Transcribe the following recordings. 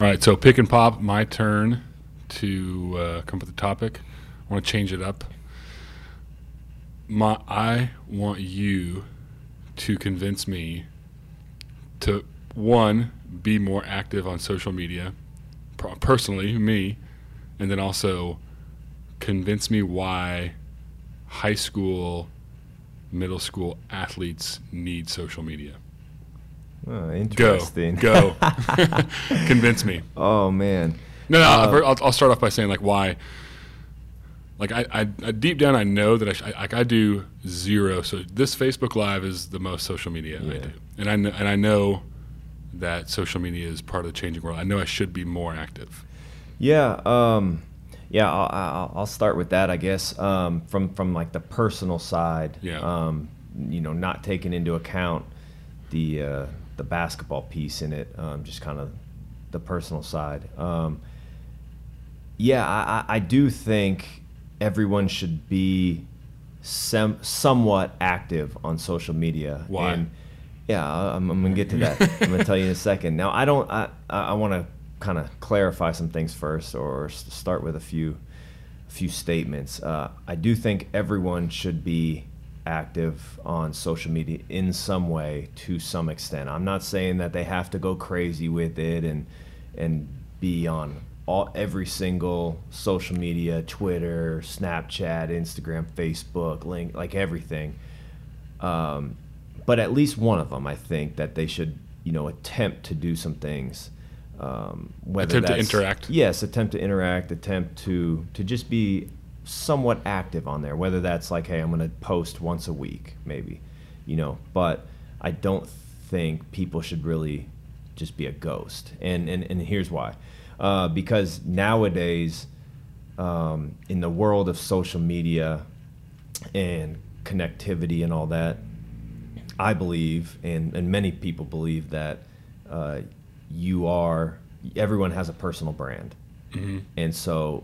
right, so pick and pop, my turn to come up with a topic. I want to change it up. I want you to convince me to, one, be more active on social media, personally, me, and then also convince me why high school, middle school athletes need social media. Oh, interesting. Go. Convince me. Oh, man. No, I'll start off by saying, like, why. Like, I deep down, I know that I do zero. So this Facebook Live is the most social media I do. And I know that social media is part of the changing world. I know I should be more active. Yeah. I'll start with that, I guess. From like the personal side. Yeah. Not taking into account the basketball piece in it, just kind of the personal side. I do think everyone should be somewhat active on social media. Why? And I'm going to get to that. I'm going to tell you in a second. Now, I want to kind of clarify some things first, or start with a few statements. I do think everyone should be active on social media in some way, to some extent. I'm not saying that they have to go crazy with it and be on every single social media, Twitter, Snapchat, Instagram, Facebook, link, like everything. But at least one of them, I think that they should, attempt to do some things. Attempt to interact. Yes, attempt to interact, attempt to just be somewhat active on there, whether that's like, hey, I'm going to post once a week, maybe, but I don't think people should really just be a ghost. And here's why. Because nowadays, in the world of social media and connectivity and all that, I believe, and many people believe, that everyone has a personal brand. Mm-hmm. And so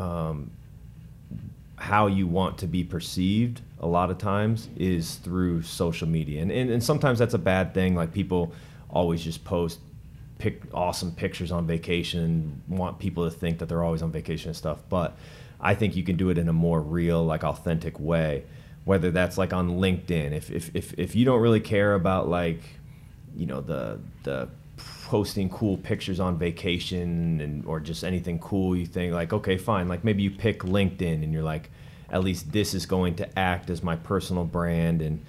how you want to be perceived a lot of times is through social media. And sometimes that's a bad thing. Like, people always just post awesome pictures on vacation, want people to think that they're always on vacation and stuff. But I think you can do it in a more real, like, authentic way, whether that's like on LinkedIn. If you don't really care about, like, the posting cool pictures on vacation or just anything cool, you think, like, okay, fine, like, maybe you pick LinkedIn and you're like, at least this is going to act as my personal brand, and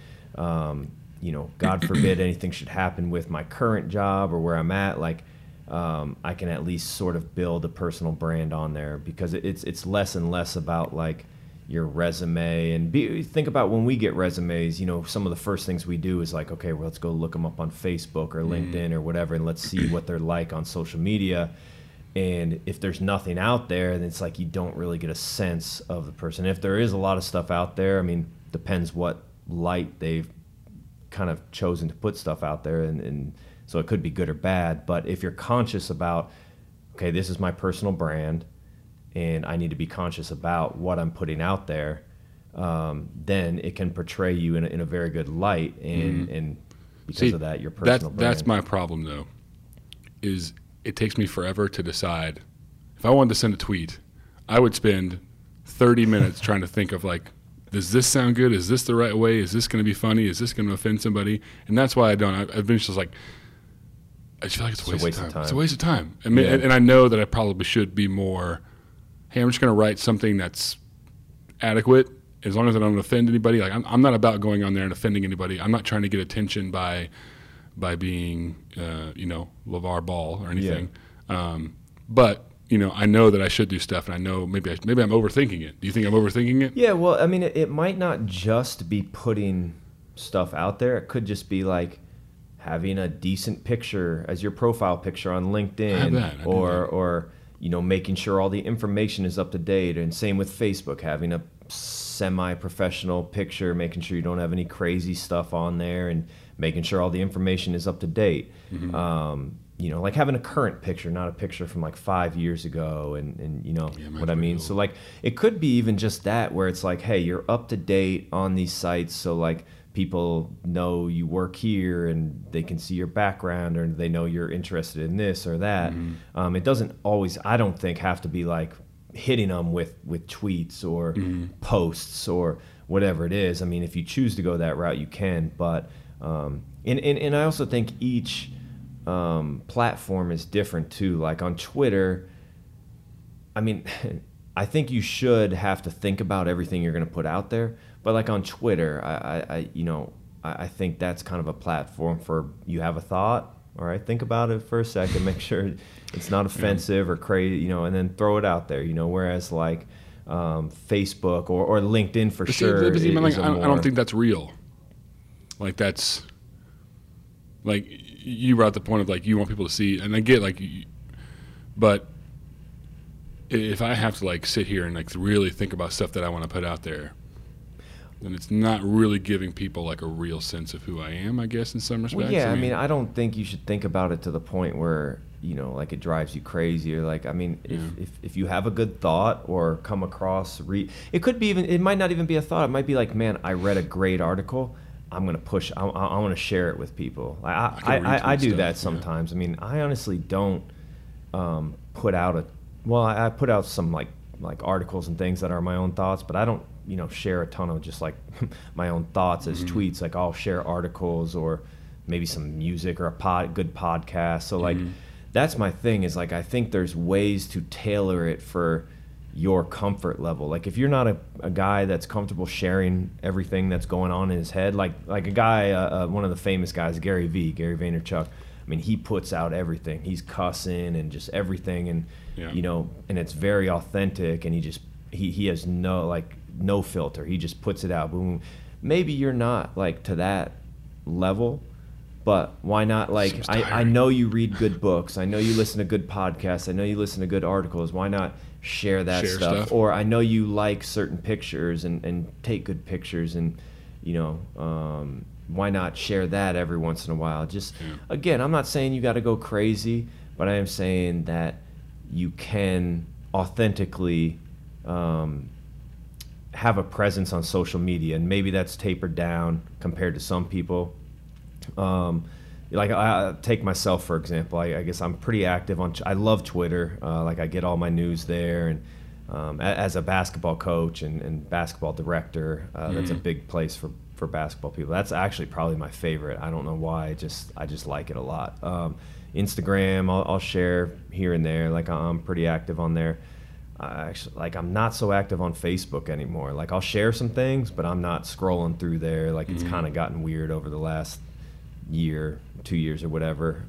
God forbid anything should happen with my current job or where I'm at, like, I can at least sort of build a personal brand on there, because it's less and less about, like, your resume. And think about when we get resumes, some of the first things we do is like, okay, well, let's go look them up on Facebook or LinkedIn or whatever, and let's see what they're like on social media. And if there's nothing out there, then it's like you don't really get a sense of the person. If there is a lot of stuff out there, I mean, depends what light they've kind of chosen to put stuff out there, and so it could be good or bad. But if you're conscious about, okay, this is my personal brand, and I need to be conscious about what I'm putting out there, then it can portray you in a very good light, and because of that, your personal brand. That's my problem, though, is it takes me forever to decide. If I wanted to send a tweet, I would spend 30 minutes trying to think of, like, does this sound good? Is this the right way? Is this going to be funny? Is this going to offend somebody? And that's why I don't. I've been just like, I just feel like it's a waste of time. It's a waste of time. I mean, and I know that I probably should be more, hey, I'm just going to write something that's adequate, as long as I don't offend anybody. Like, I'm not about going on there and offending anybody. I'm not trying to get attention by being, LeVar Ball or anything. Yeah. But I know that I should do stuff, and I know maybe I'm overthinking it. Do you think I'm overthinking it? Yeah, well, I mean, it might not just be putting stuff out there. It could just be like having a decent picture as your profile picture on LinkedIn, or making sure all the information is up to date. And same with Facebook, having a semi-professional picture, making sure you don't have any crazy stuff on there, and making sure all the information is up to date. Mm-hmm. Like having a current picture, not a picture from like 5 years ago, and what I mean? Old. So like, it could be even just that, where it's like, hey, you're up to date on these sites. So like, people know you work here and they can see your background, or they know you're interested in this or that. It doesn't always, I don't think, have to be like hitting them with tweets or posts or whatever it is. I mean, if you choose to go that route, you can. But and I also think each platform is different too. Like on Twitter, I mean, I think you should have to think about everything you're going to put out there. But like on Twitter, I think that's kind of a platform for, you have a thought, all right, think about it for a second, make sure it's not offensive or crazy, and then throw it out there, whereas like Facebook or LinkedIn for sure. I don't think that's real. Like that's, like you brought the point of like you want people to see, and I get like, but if I have to like sit here and like really think about stuff that I want to put out there, then it's not really giving people like a real sense of who I am, I guess, in some respects. Well, yeah, I mean, I don't think you should think about it to the point where, like it drives you crazy, or like, I mean, if you have a good thought or come across, it could be even, it might not even be a thought. It might be like, man, I read a great article. I'm going to push, I want to share it with people. I do that sometimes. Yeah. I mean, I honestly don't put out I put out some like articles and things that are my own thoughts, but I don't, share a ton of just like my own thoughts as tweets. Like I'll share articles or maybe some music or a good podcast. So like, that's my thing, is like, I think there's ways to tailor it for your comfort level. Like if you're not a guy that's comfortable sharing everything that's going on in his head, like a guy, one of the famous guys, Gary Vaynerchuk, I mean, he puts out everything. He's cussing and just everything, and and it's very authentic, and he has no filter. He just puts it out. Boom. Maybe you're not like to that level, but why not? Like I know you read good books. I know you listen to good podcasts. I know you listen to good articles. Why not share that stuff? Or I know you like certain pictures and take good pictures, and why not share that every once in a while? Just again, I'm not saying you got to go crazy, but I am saying that you can authentically have a presence on social media, and maybe that's tapered down compared to some people. Like I take myself for example. I guess I'm pretty active on. I love Twitter. Like I get all my news there, and as a basketball coach and basketball director, that's a big place for basketball people. That's actually probably my favorite. I don't know why. I just like it a lot. Instagram, I'll share here and there. Like I'm pretty active on there. Actually, like I'm not so active on Facebook anymore. Like I'll share some things, but I'm not scrolling through there. Like it's kind of gotten weird over the last year, 2 years or whatever.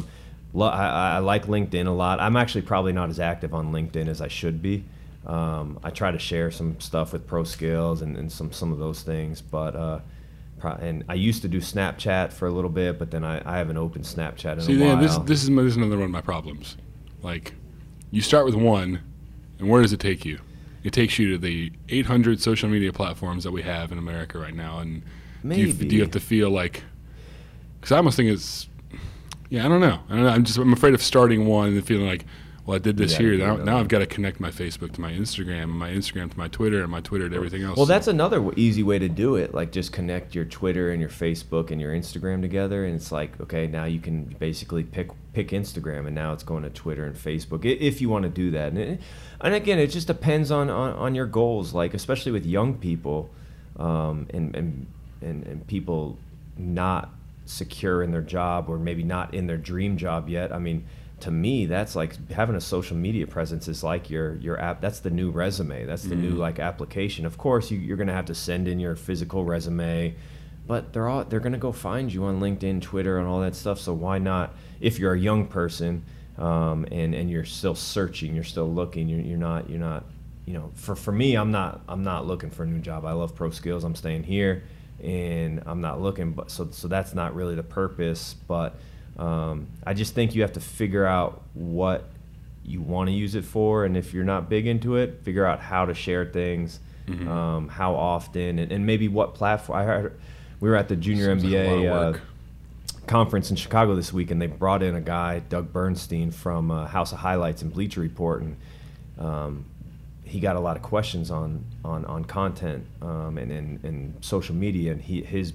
I like LinkedIn a lot. I'm actually probably not as active on LinkedIn as I should be. I try to share some stuff with Pro Skills and some of those things, but and I used to do Snapchat for a little bit, but then I haven't opened Snapchat in a while. This is another one of my problems. Like, you start with one, and where does it take you? It takes you to the 800 social media platforms that we have in America right now, and do you have to feel like? Because I almost think it's, I don't know. I'm afraid of starting one and feeling like, well, I did this here. Now I've got to connect my Facebook to my Instagram, and my Instagram to my Twitter, and my Twitter to everything else. Well, that's another easy way to do it. Like, just connect your Twitter and your Facebook and your Instagram together, and it's like, okay, now you can basically pick Instagram, and now it's going to Twitter and Facebook if you want to do that. And again, it just depends on your goals. Like, especially with young people, and people not secure in their job, or maybe not in their dream job yet. I mean, to me, that's like having a social media presence is like your app. That's the new resume. That's the new like application. Of course, you're going to have to send in your physical resume, but they're going to go find you on LinkedIn, Twitter, and all that stuff. So why not? If you're a young person, and you're still searching, you're still looking, you're not. For me, I'm not looking for a new job. I love Pro Skills. I'm staying here, and I'm not looking. But so that's not really the purpose, but. I just think you have to figure out what you want to use it for, and if you're not big into it, figure out how to share things, how often, and maybe what platform. I heard we were at the Junior NBA conference in Chicago this week, and they brought in a guy, Doug Bernstein, from House of Highlights and Bleacher Report, and he got a lot of questions on content and social media, and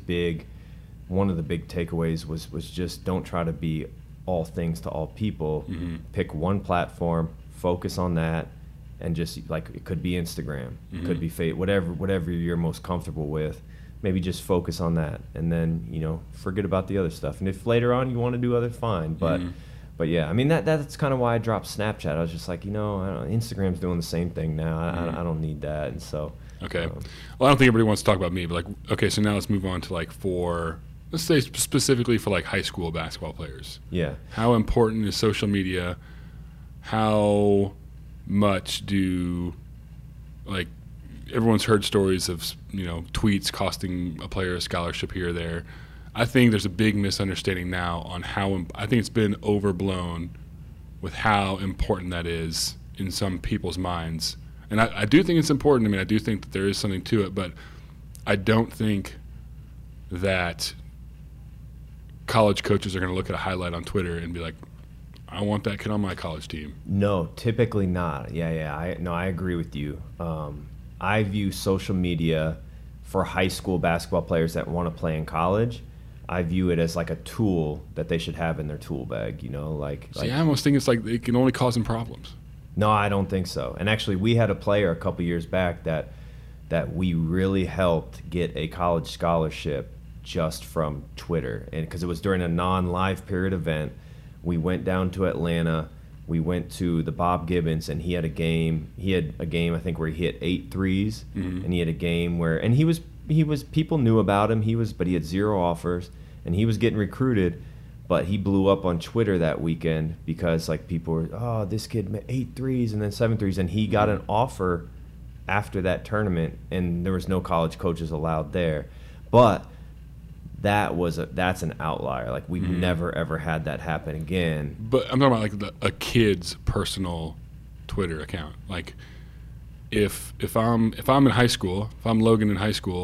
one of the big takeaways was just don't try to be all things to all people. Pick one platform, focus on that, and just like it could be Instagram, it could be whatever you're most comfortable with. Maybe just focus on that, and then forget about the other stuff. And if later on you want to do other, fine. But yeah, I mean that's kind of why I dropped Snapchat. I was just like, Instagram's doing the same thing now. I don't need that, and so. Okay. Well, I don't think everybody wants to talk about me, but like, okay, so now let's move on to let's say specifically for like high school basketball players. Yeah. How important is social media? How much do, like, everyone's heard stories of, tweets costing a player a scholarship here or there. I think there's a big misunderstanding now on I think it's been overblown with how important that is in some people's minds. And I do think it's important. I mean, I do think that there is something to it, but I don't think that college coaches are going to look at a highlight on Twitter and be like, I want that kid on my college team. No, typically not. Yeah. I agree with you. I view social media for high school basketball players that want to play in college. I view it as like a tool that they should have in their tool bag. See, I almost think it's like it can only cause them problems. No, I don't think so. And actually, we had a player a couple years back that we really helped get a college scholarship just from Twitter, and because it was during a non-live period event. We went down to Atlanta. We went to the Bob Gibbons, and he had a game. I think where he hit 8 threes, and he had a game where, and he was people knew about him. But he had 0 offers, and he was getting recruited. But he blew up on Twitter that weekend because like people were, this kid made 8 threes and then 7 threes, and he got an offer after that tournament, and there was no college coaches allowed there. But that's an outlier. Like we've never ever had that happen again. But I'm talking about like a kid's personal Twitter account. Like if I'm in high school, if I'm Logan in high school,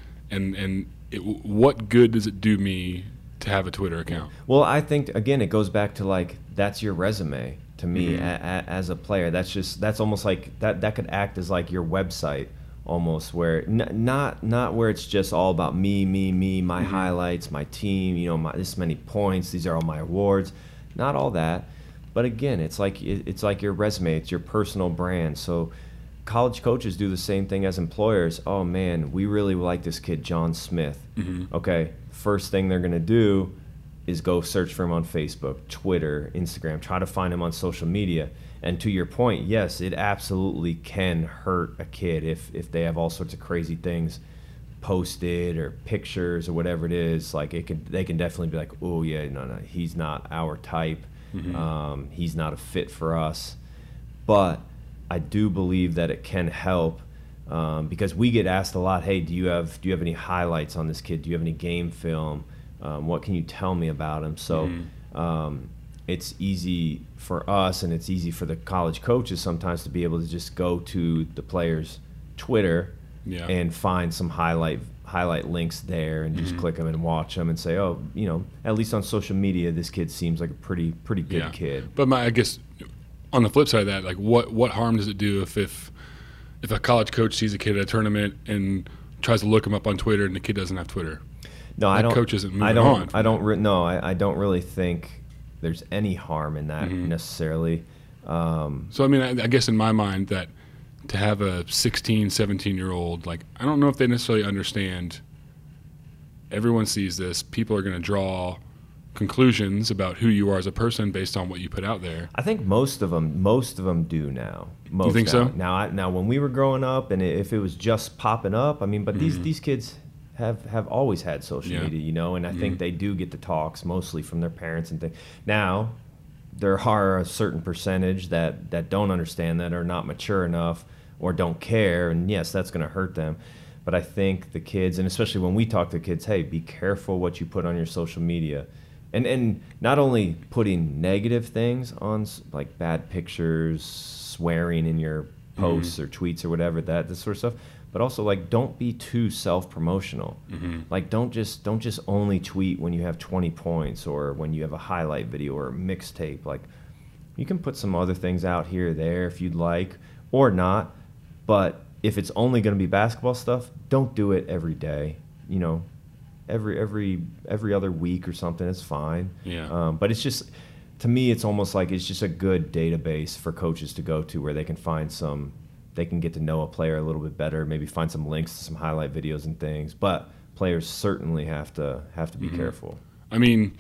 what good does it do me to have a Twitter account? Well, I think again it goes back to like that's your resume to me as a player. That's almost like that could act as like your website. Almost where not where it's just all about me, my highlights, my team, this many points, these are all my awards, not all that. But again, it's like your resume, it's your personal brand. So college coaches do the same thing as employers. Oh man, we really like this kid, John Smith. Okay, first thing they're gonna do is go search for him on Facebook, Twitter, Instagram, try to find him on social media. And to your point, yes, it absolutely can hurt a kid if they have all sorts of crazy things posted or pictures or whatever it is. Like they can definitely be like, oh yeah, no, he's not our type. He's not a fit for us. But I do believe that it can help because we get asked a lot. Hey, do you have any highlights on this kid? Do you have any game film? What can you tell me about him? So. It's easy for us and it's easy for the college coaches sometimes to be able to just go to the player's Twitter and find some highlight links there and just click them and watch them and say, oh, at least on social media, this kid seems like a pretty good kid. But I guess on the flip side of that, like what harm does it do if a college coach sees a kid at a tournament and tries to look him up on Twitter and the kid doesn't have Twitter? No, I don't. Coach isn't moving on. I don't really think there's any harm in that necessarily. So, I mean, I guess in my mind that to have a 16, 17-year-old, like, I don't know if they necessarily understand. Everyone sees this. People are going to draw conclusions about who you are as a person based on what you put out there. I think most of them do now. You think so? Now, when we were growing up, and if it was just popping up, I mean, but these kids have always had social media, and I think they do get the talks mostly from their parents and things. Now, there are a certain percentage that don't understand that, are not mature enough, or don't care, and yes, that's going to hurt them. But I think the kids, and especially when we talk to kids, hey, be careful what you put on your social media. And not only putting negative things on, like bad pictures, swearing in your posts or tweets or whatever, this sort of stuff, but also like don't be too self-promotional. Like don't just only tweet when you have 20 points or when you have a highlight video or a mixtape. Like you can put some other things out here or there if you'd like, or not. But if it's only going to be basketball stuff, don't do it every day. You know, every other week or something is fine. Yeah. But it's just, to me, it's almost like it's just a good database for coaches to go to where they can find they can get to know a player a little bit better, maybe find some links to some highlight videos and things. But players certainly have to be careful. I mean,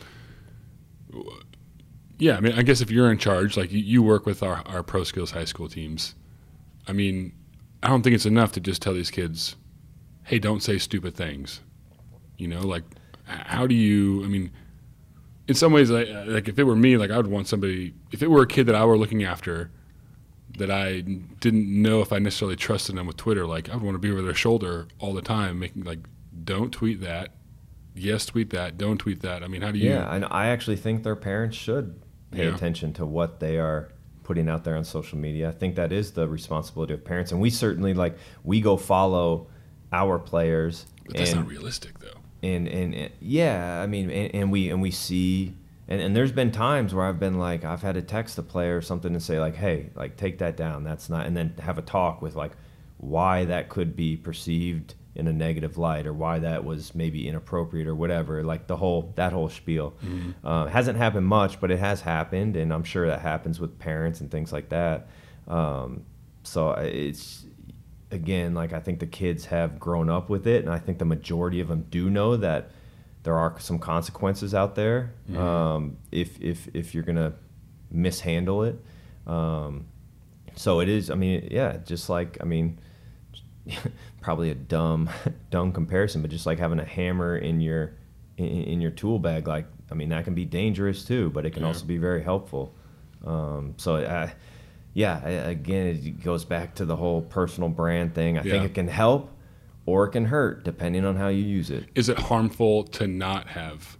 yeah, I mean, I guess if you're in charge, like you work with our Pro Skills high school teams, I mean, I don't think it's enough to just tell these kids, hey, don't say stupid things. You know, like, how do you, I mean, in some ways, like if it were me, like I would want somebody, if it were a kid that I were looking after that I didn't know if I necessarily trusted them with Twitter, like I would want to be over their shoulder all the time, making like, don't tweet that. Yes, tweet that. Don't tweet that. I mean, how do you? Yeah, and I actually think their parents should pay attention to what they are putting out there on social media. I think that is the responsibility of parents, and we certainly we go follow our players. But that's not realistic, though. And yeah, I mean, and we see, and there's been times where I've been like, I've had to text a player or something and say like, hey, like take that down. That's not, and then have a talk with like why that could be perceived in a negative light, or why that was maybe inappropriate or whatever, like that whole spiel. Hasn't happened much, but it has happened, and I'm sure that happens with parents and things like that. So it's, again, like I think the kids have grown up with it, and I think the majority of them do know that there are some consequences out there if you're gonna mishandle it. So it is, I mean, yeah, just like, I mean, probably a dumb comparison, but just like having a hammer in your tool bag, like, I mean, that can be dangerous too, but it can also be very helpful. Again, it goes back to the whole personal brand thing. I think it can help or it can hurt depending on how you use it. Is it harmful to not have?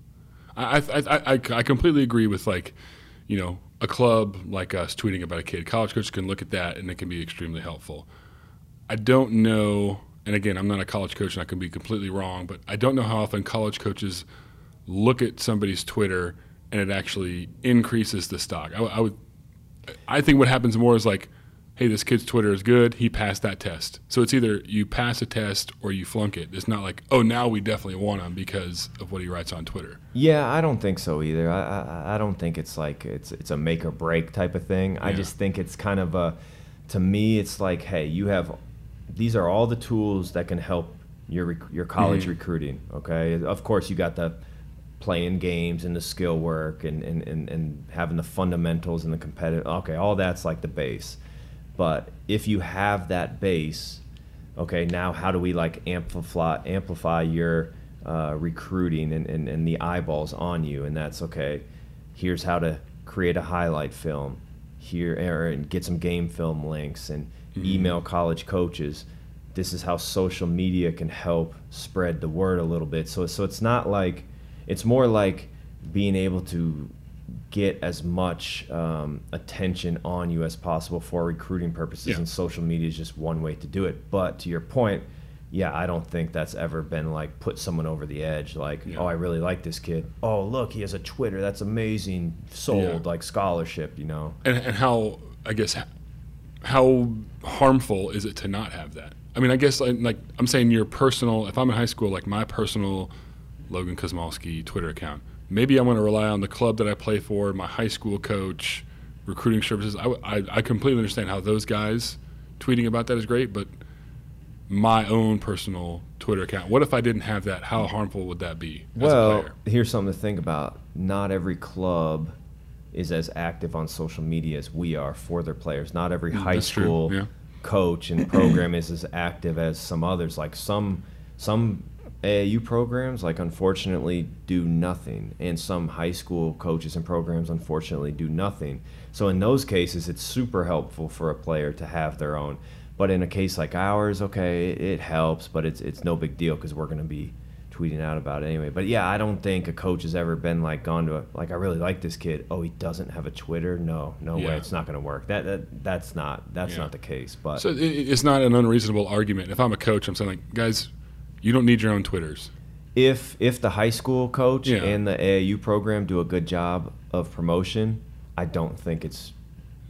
I completely agree with, like, you know, a club like us tweeting about a kid. College coaches can look at that and it can be extremely helpful. I don't know, and again, I'm not a college coach and I can be completely wrong, but I don't know how often college coaches look at somebody's Twitter and it actually increases the stock. I think what happens more is like, hey, this kid's Twitter is good, he passed that test. So it's either you pass a test or you flunk it. It's not like, oh, now we definitely want him because of what he writes on Twitter. Yeah, I don't think so either. I don't think it's like it's a make or break type of thing. I just think it's kind of to me, it's like, hey, these are all the tools that can help your college recruiting, okay? Of course, you got the playing games and the skill work and having the fundamentals and the competitive, okay, all that's like the base. But if you have that base, okay, now how do we like amplify your recruiting and the eyeballs on you? And that's, okay, here's how to create a highlight film here, and get some game film links, and email college coaches. This is how social media can help spread the word a little bit. So it's not like, it's more like being able to get as much attention on you as possible for recruiting purposes, and social media is just one way to do it. But to your point, I don't think that's ever been like put someone over the edge, like, oh, I really like this kid. Oh, look, he has a Twitter. That's amazing. Sold, like scholarship, you know. And how, I guess, how harmful is it to not have that? I mean, I guess like I'm saying your personal, if I'm in high school, like my personal Logan Kosmalski Twitter account, maybe I'm going to rely on the club that I play for, my high school coach, recruiting services. I completely understand how those guys tweeting about that is great, but my own personal Twitter account, what if I didn't have that? How harmful would that be as a player? Here's something to think about. Not every club is as active on social media as we are for their players. Not every high school coach and program is as active as some others. Like some AAU programs, like, unfortunately do nothing, and some high school coaches and programs unfortunately do nothing. So in those cases, it's super helpful for a player to have their own. But in a case like ours, okay, it helps, but it's no big deal because we're going to be tweeting out about it anyway. But yeah, I don't think a coach has ever been like gone to I really like this kid. Oh, he doesn't have a Twitter? No way, it's not going to work. That's not the case. But so it's not an unreasonable argument. If I'm a coach, I'm saying, like, guys, you don't need your own Twitters. If the high school coach and the AAU program do a good job of promotion, I don't think it's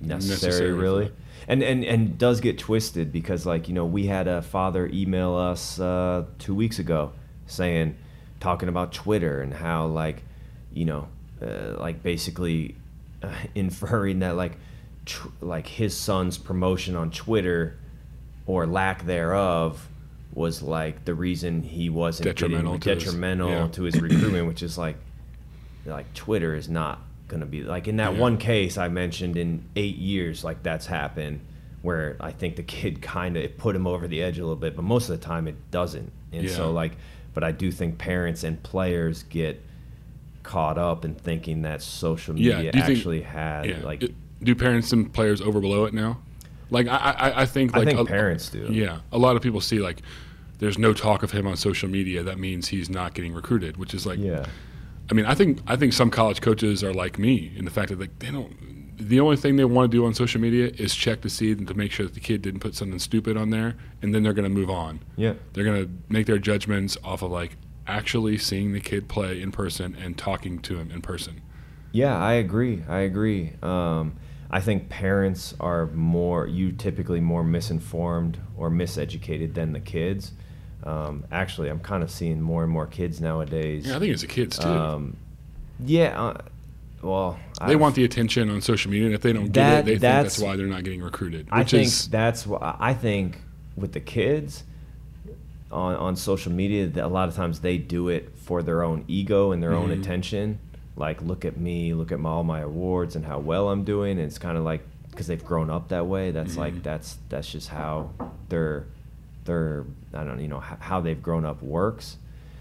necessary really. And does get twisted because, like, you know, we had a father email us 2 weeks ago talking about Twitter and how, like, you know, like basically inferring that like his son's promotion on Twitter or lack thereof was like the reason he wasn't detrimental to his recruitment, which is like Twitter is not going to be like in that one case I mentioned in 8 years, like that's happened where I think the kid kind of put him over the edge a little bit, but most of the time it doesn't. And so like, but I do think parents and players get caught up in thinking that social media do parents and players overblow it now? Like I think parents do. Yeah, a lot of people see like there's no talk of him on social media. That means he's not getting recruited, which is like, I mean, I think some college coaches are like me in the fact that like they don't. The only thing they want to do on social media is check to see and to make sure that the kid didn't put something stupid on there, and then they're going to move on. Yeah, they're going to make their judgments off of like actually seeing the kid play in person and talking to him in person. Yeah, I agree. I think parents are typically more misinformed or miseducated than the kids. Actually, I'm kind of seeing more and more kids nowadays. Yeah, I think it's the kids too. Well, they want the attention on social media, and if they don't get it, they think that's why they're not getting recruited. I think with the kids on social media, that a lot of times they do it for their own ego and their own attention. Like, look at me, look at all my awards and how well I'm doing. And it's kind of like because they've grown up that way. That's like that's just how their I don't know how they've grown up works.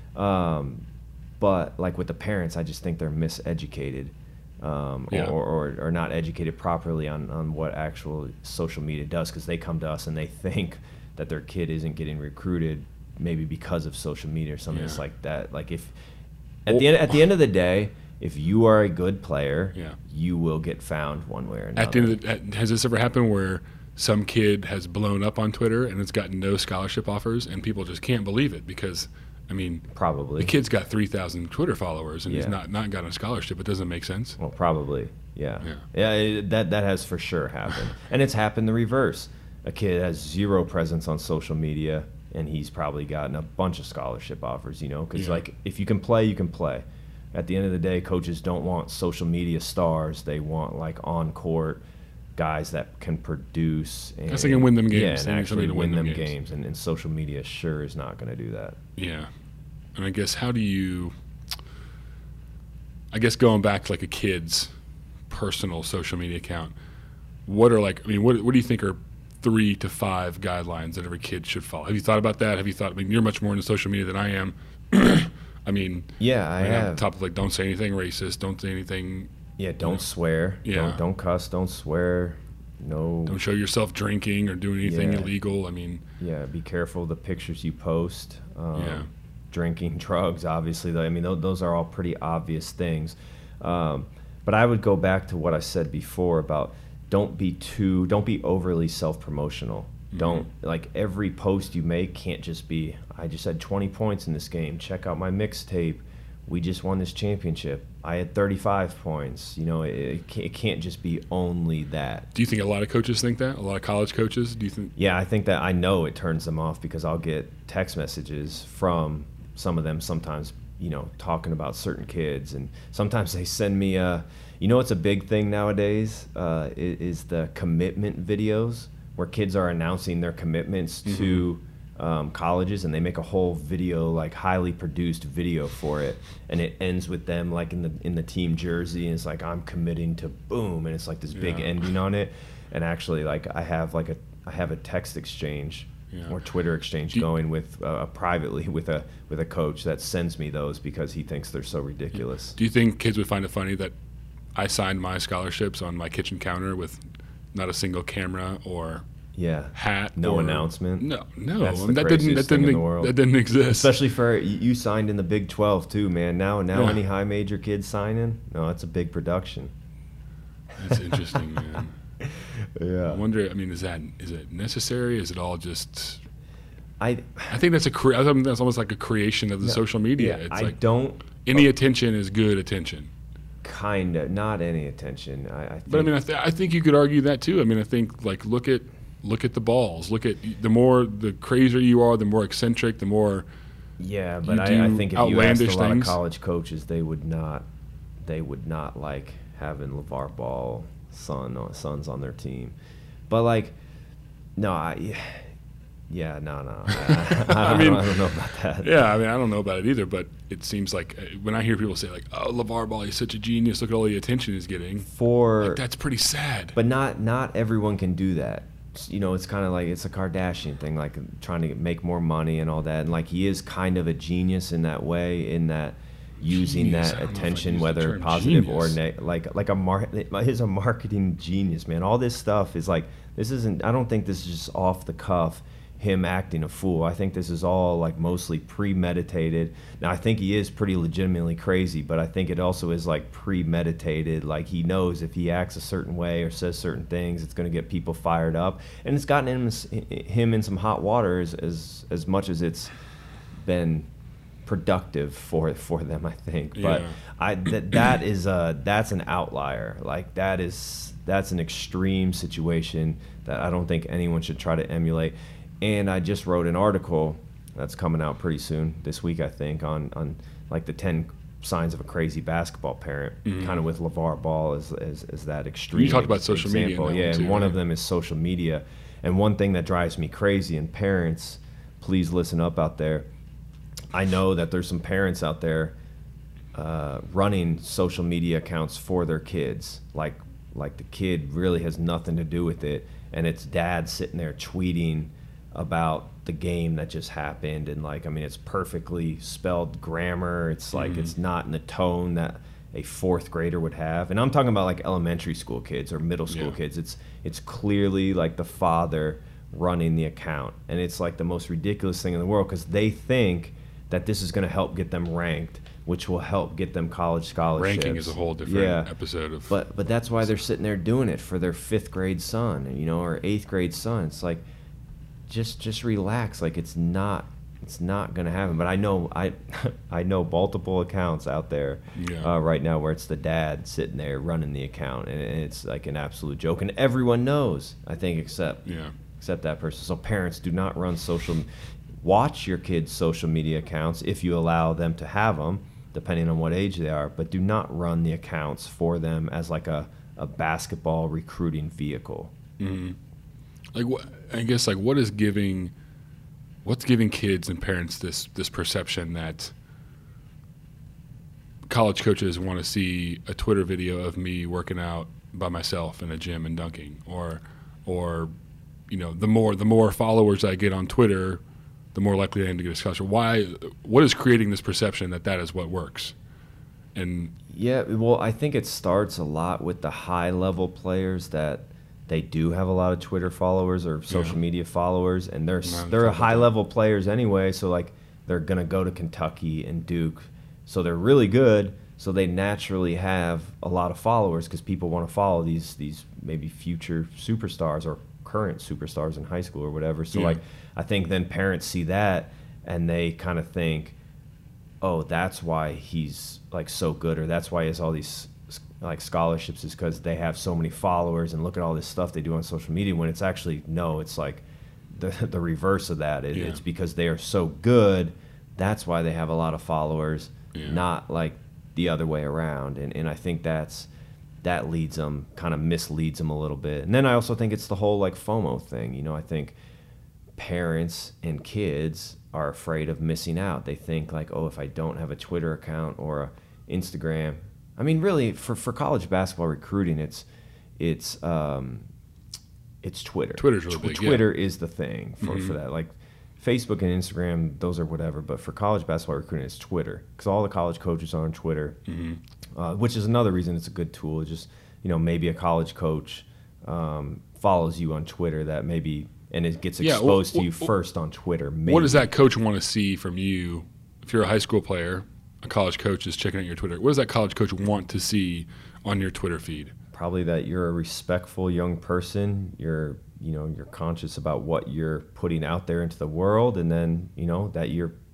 But like with the parents, I just think they're miseducated. Or not educated properly on what actual social media does, because they come to us and they think that their kid isn't getting recruited maybe because of social media or something like that. Like if at the end of the day, if you are a good player, you will get found one way or another. Has this ever happened where some kid has blown up on Twitter and it's gotten no scholarship offers and people just can't believe it because, I mean, probably the kid's got 3,000 Twitter followers and he's not gotten a scholarship? It doesn't make sense. Well, probably, that has for sure happened. And it's happened the reverse. A kid has zero presence on social media and he's probably gotten a bunch of scholarship offers, because like if you can play, you can play. At the end of the day, coaches don't want social media stars. They want like on-court guys that can produce and they can win them games. Yeah, and actually win them games. And social media sure is not going to do that. Yeah. And I guess going back to like a kid's personal social media account, what do you think are 3 to 5 guidelines that every kid should follow? Have you thought about that? You're much more into social media than I am. I have. On top of like, don't say anything racist, don't say anything. Yeah, don't swear. Yeah. Don't cuss, don't swear. No. Don't show yourself drinking or doing anything illegal. Yeah, be careful of the pictures you post. Drinking, drugs, obviously. Those are all pretty obvious things. But I would go back to what I said before about don't be overly self-promotional. Don't, like, every post you make can't just be, I just had 20 points in this game. Check out my mixtape. We just won this championship. I had 35 points. It can't just be only that. Do you think a lot of coaches think that? A lot of college coaches? Do you think? Yeah, I think that. I know it turns them off because I'll get text messages from some of them sometimes, talking about certain kids. And sometimes they send me, what's a big thing nowadays is the commitment videos, where kids are announcing their commitments to colleges, and they make a whole video, like highly produced video for it, and it ends with them like in the team jersey, and it's like, I'm committing to boom, and it's like this big ending on it. And actually, like I have a text exchange or Twitter exchange going with privately with a coach that sends me those because he thinks they're so ridiculous. Do you think kids would find it funny that I signed my scholarships on my kitchen counter with not a single camera or hat, no announcement? No, that's the craziest thing in the world. That didn't exist. Especially for you signed in the Big 12 too, man. Now any high major kids signing? No, that's a big production. That's interesting, man. Yeah. I wonder. Is it necessary? Is it all just? I think that's that's almost like a creation of the social media. Yeah, it's any attention is good attention. Kind of, not any attention. I think, But I mean, I think you could argue that too. I mean, I think like look at the balls. Look at the crazier you are, the more eccentric, the more. yeah, but you I do think if you asked a outlandish lot things. of college coaches, they would not like having LeVar Ball sons on their team. But like, no, yeah, no. I mean, don't know about that. Yeah, I mean, I don't know about it either, but it seems like when I hear people say like, "Oh, LeVar Ball, he's such a genius. Look at all the attention he's getting." Like, that's pretty sad. But not everyone can do that. You know, it's kind of like it's a Kardashian thing, like trying to make more money and all that. And like he is kind of a genius in that way, in that using Genius, I that don't know if I'd attention, use the whether term positive or genius. he's a marketing genius, man. All this stuff is like, this isn't. I don't think this is just off the cuff, him acting a fool. I think this is all like mostly premeditated. Now I think he is pretty legitimately crazy, but I think it also is like premeditated. Like he knows if he acts a certain way or says certain things, it's going to get people fired up, and it's gotten him in some hot water as much as it's been productive for them, I think. But that's an outlier. Like that's an extreme situation that I don't think anyone should try to emulate. And I just wrote an article that's coming out pretty soon this week, I think, on like the 10 signs of a crazy basketball parent, kind of with LeVar Ball as that extreme. You talked about social media example. in that Yeah, one too, and one of right? them is social media. And one thing that drives me crazy, and parents, please listen up out there. I know that there's some parents out there running social media accounts for their kids. Like the kid really has nothing to do with it, and it's dad sitting there tweeting about the game that just happened, and like, I mean, it's perfectly spelled grammar. It's like it's not in the tone that a fourth grader would have. And I'm talking about like elementary school kids or middle school kids. It's clearly like the father running the account, and it's like the most ridiculous thing in the world because they think that this is going to help get them ranked, which will help get them college scholarships. Ranking is a whole different episode of. But that's why they're sitting there doing it for their 5th grade son, you know, or 8th grade son. It's like, just relax. Like it's not going to happen. But I know I know multiple accounts out there right now where it's the dad sitting there running the account, and it's like an absolute joke, and everyone knows, I think, except that person. So parents, do not run watch your kids' social media accounts if you allow them to have them, depending on what age they are, but do not run the accounts for them as like a basketball recruiting vehicle. Mm-hmm. Like what? I guess like what's giving kids and parents this perception that college coaches want to see a Twitter video of me working out by myself in a gym and dunking, or you know, the more followers I get on Twitter, the more likely I am to get a scholarship. What is creating this perception that is what works? And yeah, well, I think it starts a lot with the high-level players that they do have a lot of Twitter followers or social media followers, and they're high-level players anyway. So like they're gonna go to Kentucky and Duke, so they're really good. So they naturally have a lot of followers because people want to follow these maybe future superstars or current superstars in high school or whatever. So like I think then parents see that and they kind of think, oh, that's why he's like so good, or that's why he has all these like scholarships, is because they have so many followers and look at all this stuff they do on social media, when it's actually, no, it's like the reverse of that. It's because they are so good, that's why they have a lot of followers, not like the other way around. And I think that leads them, kind of misleads them a little bit. And then I also think it's the whole like FOMO thing. You know, I think parents and kids are afraid of missing out. They think like, oh, if I don't have a Twitter account or a Instagram, I mean, really for college basketball recruiting, it's Twitter. Twitter's really big. Twitter is the thing for that. Like Facebook and Instagram, those are whatever. But for college basketball recruiting, it's Twitter, because all the college coaches are on Twitter, which is another reason it's a good tool. Just, you know, maybe a college coach follows you on Twitter, that maybe, and it gets exposed to you first on Twitter. Maybe. What does that coach want to see from you? If you're a high school player, a college coach is checking out your Twitter. What does that college coach want to see on your Twitter feed? Probably that you're a respectful young person. You're conscious about what you're putting out there into the world, and then, you know, that you're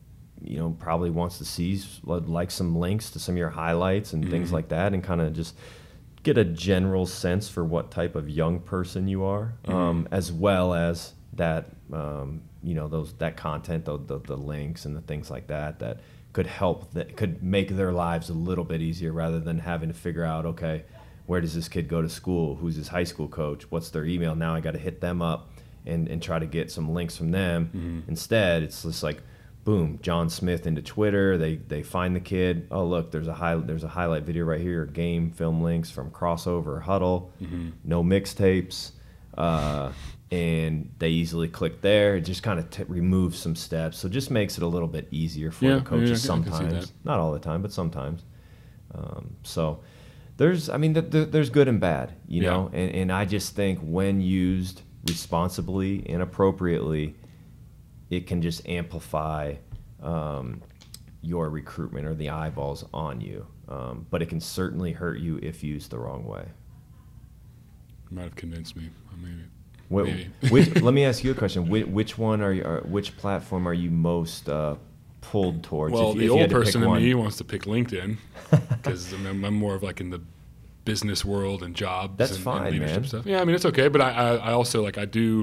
probably wants to see like some links to some of your highlights and things like that, and kind of just get a general sense for what type of young person you are, as well as that that content, the links and the things like that could help, that could make their lives a little bit easier, rather than having to figure out, okay, where does this kid go to school? Who's his high school coach? What's their email? Now I got to hit them up and try to get some links from them. Instead, it's just like, boom, John Smith into Twitter. They find the kid. Oh, look, there's a highlight video right here. Game film links from Crossover or Huddle. No mixtapes. And they easily click there. It just kind of removes some steps. So it just makes it a little bit easier for the coaches sometimes. Not all the time, but sometimes. So there's good and bad, you know. And I just think when used responsibly and appropriately, it can just amplify your recruitment or the eyeballs on you. But it can certainly hurt you if used the wrong way. You might have convinced me. Maybe. Let me ask you a question. Which platform are you most pulled towards? Well, the old person in me wants to pick LinkedIn because I'm more of like in the business world and jobs. That's and fine, leadership man. stuff. Yeah, I mean, it's okay, but I also I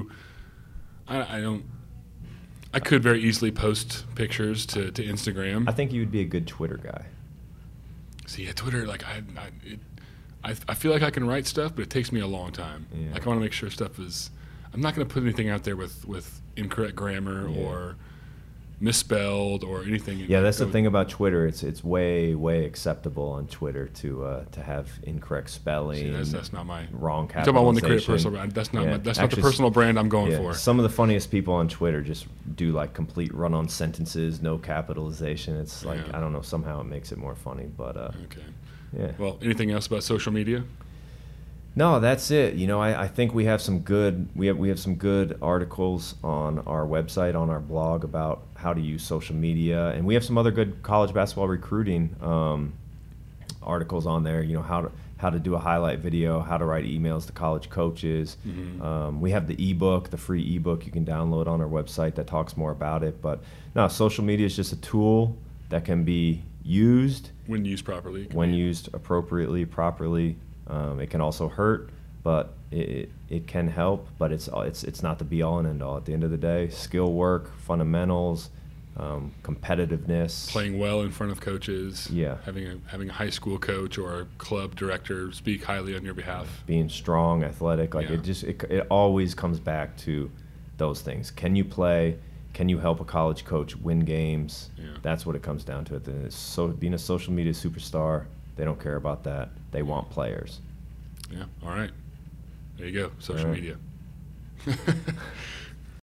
could very easily post pictures to Instagram. I think you would be a good Twitter guy. See, Twitter, I feel like I can write stuff, but it takes me a long time. Yeah. I want to make sure stuff is. I'm not going to put anything out there with incorrect grammar or misspelled or anything. Yeah, that's the thing about Twitter. It's way acceptable on Twitter to have incorrect spelling. See, that's not my wrong capitalization. You're talking about wanting to create a personal brand. That's not not the personal brand I'm going for. Some of the funniest people on Twitter just do like complete run-on sentences, no capitalization. It's like I don't know. Somehow it makes it more funny, but okay. Yeah. Well, anything else about social media? No, that's it. You know, I think we have some good some good articles on our website, on our blog, about how to use social media, and we have some other good college basketball recruiting articles on there. You know, how to do a highlight video, how to write emails to college coaches. We have the ebook, the free ebook you can download on our website that talks more about it. But no, social media is just a tool that can be used when used properly. When used appropriately, properly. It can also hurt, but it can help. But it's not the be all and end all. At the end of the day, skill work, fundamentals, competitiveness, playing well in front of coaches. Yeah, having a high school coach or a club director speak highly on your behalf. Being strong, athletic, it always comes back to those things. Can you play? Can you help a college coach win games? Yeah. That's what it comes down to. Being a social media superstar, they don't care about that. They want players. Yeah. All right. There you go. Social media.